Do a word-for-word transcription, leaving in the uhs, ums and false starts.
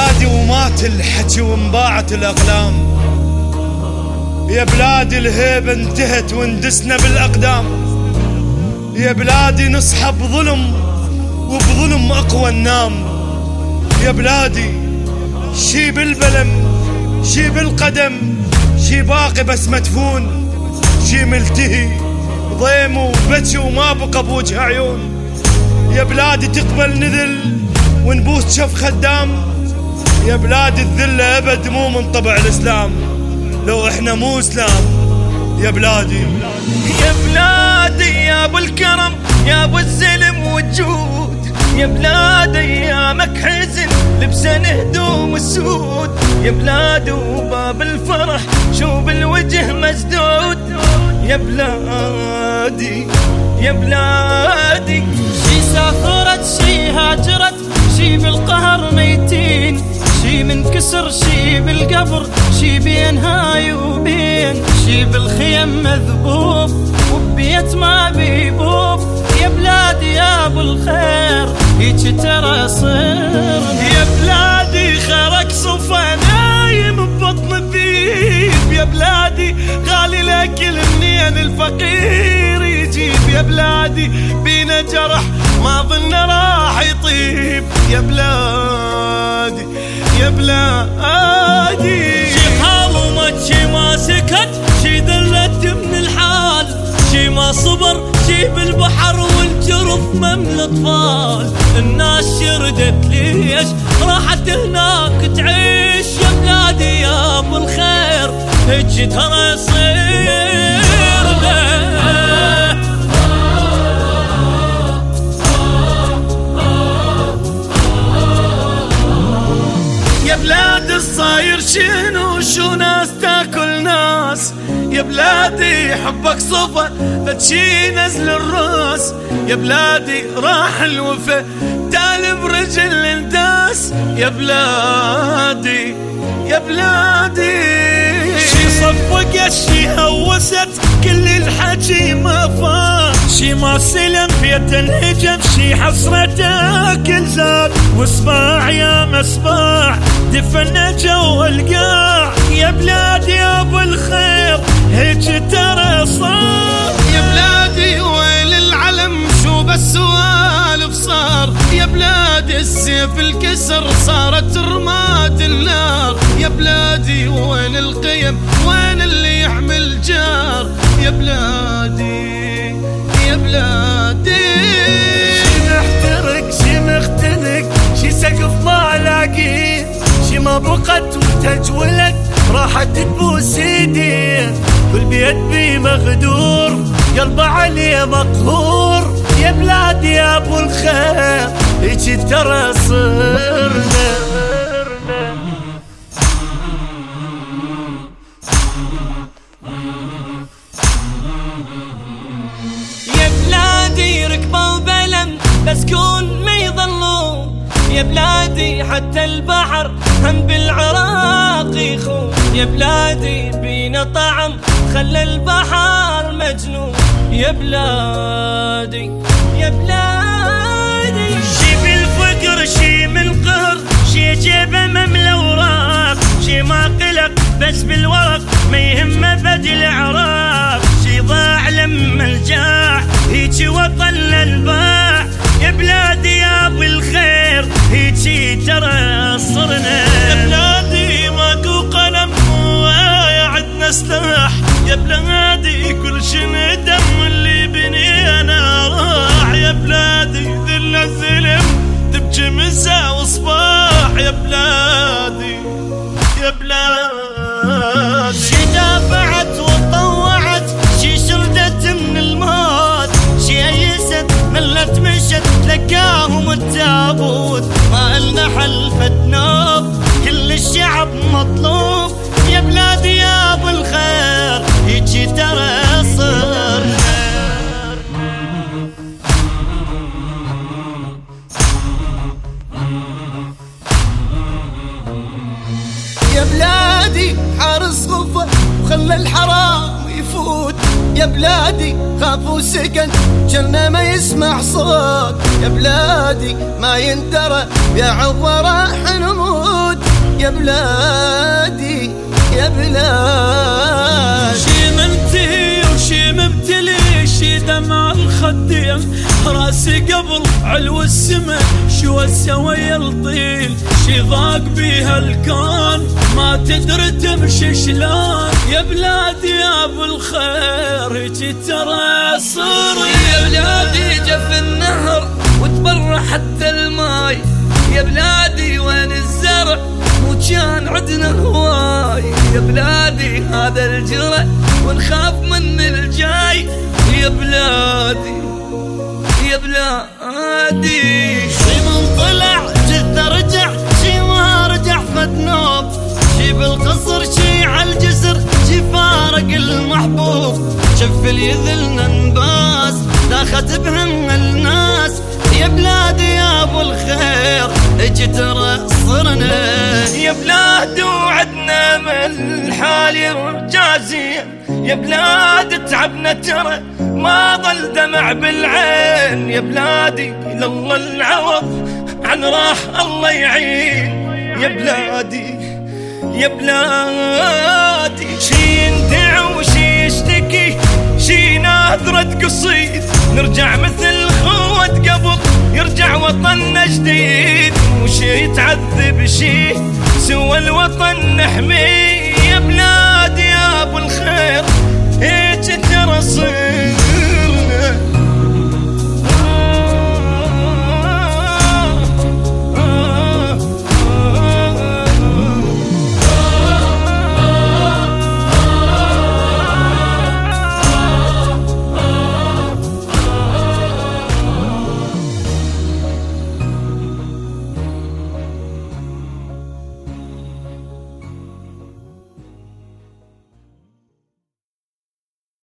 بلادي ومات الحكي وانباعت الأقلام، يا بلادي الهيبة انتهت واندسنا بالأقدام، يا بلادي نصحى بظلم وبظلم أقوى النام، يا بلادي شي بالبلم شي بالقدم، شي باقي بس مدفون، شي ملتهي ضيم وبكي وما بقى بوجه عيون، يا بلادي تقبل نذل ونبوس شف خدام، يا بلادي الذلة أبد مو من طبع الإسلام، لو إحنا مو إسلام يا بلادي. يا بلادي يا أبو الكرم يا أبو الزلم والجود، يا بلادي أيامك حزن لبسن هدوم السود، يا بلادي وباب الفرح شوف الوجه مسدود، يا بلادي يا بلادي. شي سافرت شي هاجرت شي بالقهر ميتين، شي من كسر شي بالقبر شي بين هاي وبين، شي بالخيم مذبوب وبيت ما بيبوب، يا بلادي يا ابو الخير هيك ترى صرنا، يا بلادي خرك صفا نايم ببطن ذيب، يا بلادي غالي الاكل منين الفقير يجيب، يا بلادي بينا جرح ما ظن راح يطيب، يا بلادي يا بلادي. شي حاومت شي ما سكت شي ذلت من الحال، شي ما صبر شي بالبحر والجرف مملى اطفال، الناس شردت ليش راحت هناك تعيش، يا بلادي يا ابو الخير هيك ترى يصير. يا بلادي الصاير شنو شو ناس تاكل ناس، يا بلادي حبك صفا فتشي نزل الراس، يا بلادي راح الوفا تالي برجل الداس، يا بلادي يا بلادي. شي صفقت شي هوست كل الحكي ما فات، شي ما سلم بيت انهجم شي حسرته كل زاد، واسمع يا مسماع دفن جو القاع، يا بلادي يا ابو الخير هيك ترى صار، يا بلادي ويل العلم شو بس سوالف صار، يا بلادي السيف الكسر صارت رمات النار، يا بلادي وين القيم وين اللي يحمل جار، يا بلادي يا بلادي. شي محترق شي مختنق شي سقف ما لاقي، شي ما بقت وتجولت راحت تبوس ايديه، كل بيت بي مغدور قلبه عليه مقهور، يا بلادي يا ابو الخير هيك ترى صرنا. يا بلادي ركبوا بلم بس كون ما يضلون، يا بلادي حتى البحر هم بالعراق يخون، يا بلادي بينا طعم خلى البحر مجنون، يا بلادي يا بلادي. شي بالفقر شي من قهر شي جيبه مملى وراق، شي ما قلق بس بالورق ما يهمه بدي العراق، شي ضاع لما الجاع هيجي وطن للباع، يا بلادي يا ابو الخير هيجي ترى صرنا، يا بلادي ماكو قلم وآية عدنا سلاح، يا بلادي كل شي ندم اللي بنينا راح، يا بلادي ذل الظلم تبكي مساء وصباح، يا بلادي يا بلادي. شي دافعت وطوعت شي شردت من الموت، شي ايست ملت مشت لقاهم التابوت، ما لنا حلفة نوب كل الشعب مطلوب، يا بلادي يا ابو الخير هيجي ترى صرنا. يا بلادي حارس غفة وخلى الحرام يفوت، يا بلادي خاف وسكن جنة ما يسمع صوت، يا بلادي ما يندرى يا عضو راح نموت، بلادي يا بلادي. شي منتهي وشي مبتلي، شي دمع الخدين، راسي قبل علو السما شو السوي الطيل، شي ضاق بيها الكون ما تدري تمشي شلون. يا بلادي يا ابو الخير هيجي ترى صار. يا بلادي جف النهر وتبرع حتى الماي، يا بلادي وين الزرع مو كان عدنا هواي. يا بلادي هذا الجرع ونخاف من الجاي. يا بلادي يا بلادي. شي من طلع جثة رجع، شي ما رجع فد نوب، شي بالقصر شي عالجسر، شي فارق المحبوب. شف اللي يذلنا نباس داخت بهم الناس. يا بلادي يا ابو الخير اجي ترى صرنا. يا بلاد وعدنا من الحال يرجع زين، يا بلاد تعبنا ترى ما ظل دمع بالعين. يا بلادي لله العوض عن راح الله يعين. يا بلادي يا بلادي. شي يندع وشي يشتكي، شي ناذرة قصيد، نرجع مثل خوة قبل يرجع وطننا جديد. وشي يتعذب شي سوى الوطن نحميه. يا بلادي يا ابو الخير هيك ترى صير.